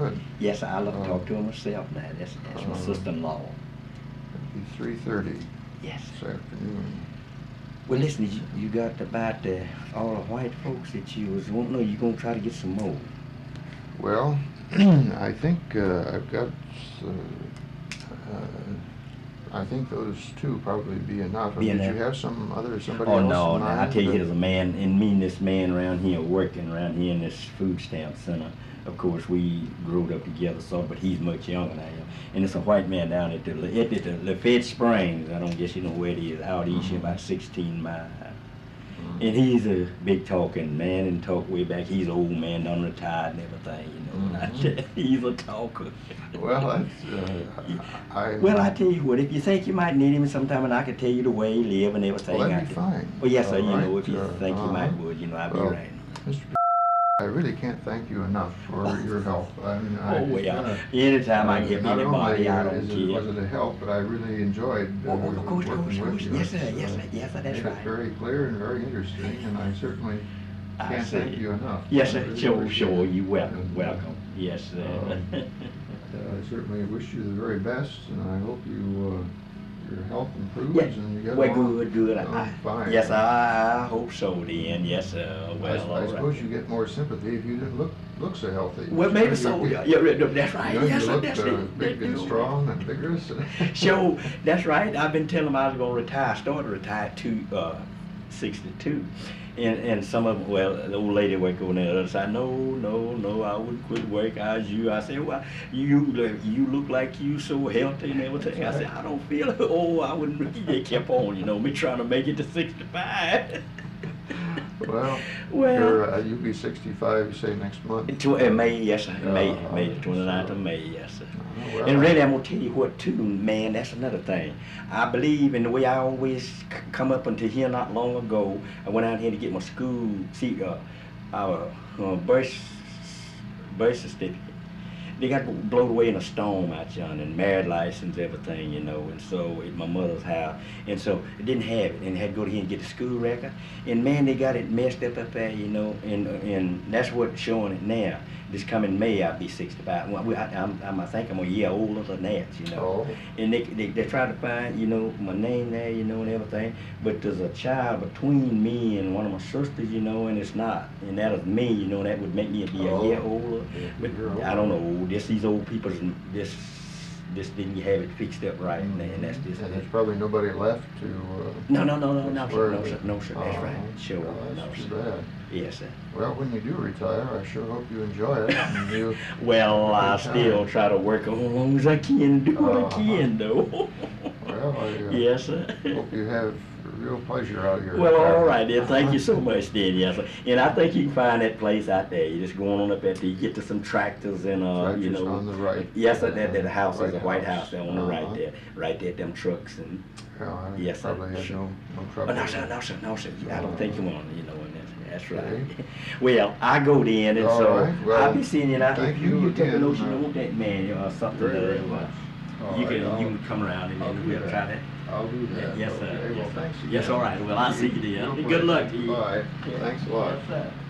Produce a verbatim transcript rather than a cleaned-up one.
good. Yes, I love to Uh, talk to her myself now. That's, that's my uh, sister-in-law. It'll be three thirty Yes. this afternoon. Well, listen, you, you got about uh, all the white folks that you was wanting, or you gonna try to get some more? Well, I think uh, I've got, uh, uh, I think those two probably be enough. Be Did enough. you have some other, somebody Oh else no, in no! mind? I tell you, that- there's a man, and me and this man around here working around here in this food stamp center. Of course, we grew up together, so but he's much younger than I am. And it's a white man down at the at the Lafayette Springs. I don't guess you know where it is. Out east, Mhm. about sixteen miles. Mhm. And he's a big talking man and talk way back. He's an old man, done retired and everything, you know. And I Mhm. tell you, he's a talker. Well, that's, uh, I. Well, I tell you what, if you think you might need him sometime, and I can tell you the way he live and everything. Well, that'd I be can- fine. Well, yes, sir. All You know, right, if you uh, think you might uh-huh. would, you know, I'll be Well, right. Mister I really can't thank you enough for Oh. your help. I mean, I, Oh, it's well, been a- anytime I can uh, help not anybody, only, I uh, don't is it- care. Was it a help, but I really enjoyed uh, Oh, of course, of course, working of with course. you. Yes, sir, It's, yes, uh, sir, yes, sir, that's made right. it very clear and very interesting, and I certainly I can't see. thank you enough. Yes, I sir. really Sure, appreciate sure. it. You welcome, And, uh, welcome. Yes, sir. uh, I certainly wish you the very best, and I hope you, uh, your health improves Yeah. and you get Well, along, good, good. along I, fine. yes, I, I hope so. Then, yes, sir. I, Well, I all right. suppose you get more sympathy if you didn't look look so healthy. Well, maybe so. You- Yeah, yeah, that's right. You know, Yes, you sir. look That's uh, it. big That and do. strong and vigorous. Sure, that's right. I've been telling them I was going to retire. I started to retire at two, uh, sixty-two. And, and some of them, well, the old lady working on the other side, no, no, no, I wouldn't quit work. I was you. I said, well, you look- you look like you so healthy and everything. I said, I don't feel it. Oh, I wouldn't. They kept on, you know, me trying to make it to sixty-five. Well, Well. you're, uh, you'll be sixty-five, you say, next month. Tw- uh, May, yes, sir. May, Uh, May, the twenty-ninth of May, yes, sir. Uh, well, And really, I'm gonna tell you what too, man, that's another thing. I believe in the way I always c- come up until here not long ago. I went out here to get my school, see, uh, our uh, birth, birth certificate. They got blown away in a storm out yonder, and marriage license, everything, you know, and so at my mother's house. And so it didn't have it, and had to go to here and get the school record. And man, they got it messed up up there, you know, and and that's what's showing it now. This coming May, I'll be sixty-five. Well, we- I, I'm, I'm, I think I'm a year older than that, you know. Oh. And they, they, they try to find, you know, my name there, you know, and everything. But there's a child between me and one of my sisters, you know, and it's not. And that is me, you know, that would make me be a Oh. year older. Yeah, But you're I don't older. know, this, these old people, this, this didn't have it fixed up right, and, and that's just. And there's probably nobody left to, uh. No, no, no, no, no, swear sir, no, to- sir, no, sir, that's Oh, right, sure, well, no, that's too sir. bad. Yes, sir. Well, when you do retire, I sure hope you enjoy it. And you, Well, I Good still time. try to work as long as I can, do what I Uh-huh. can, though. well, I, uh. Yes, sir. Hope you have real pleasure out here. Well, all right then. Thank you so much, then. Yes, sir. And I think you can find that place out there. You just going on up there, you get to some tractors and uh, you Tractors know. on the right. Yes, sir. That that house is White a White House. House there on the right Uh-huh. there, right there. Them trucks and. Well, I Yes, sir. probably had Sure. no, no Oh trouble. no, sir, no, sir, no, sir. I don't think you want, you know, and that's, that's right. Okay. Well, I go then, and All so right, well, I'll be seeing you now. thank If you, you you take a again, notion uh, on that man or something. Very, very uh, much. All You right, can I'll- you can come around and I'll then do we'll that. try that. I'll do that. Yes, sir. Okay, Yes, well, sir. thanks again. Yes, all right. Well, I'll see you then. Real Good luck to pleasure. you. Bye. Thanks a lot. Yes, sir.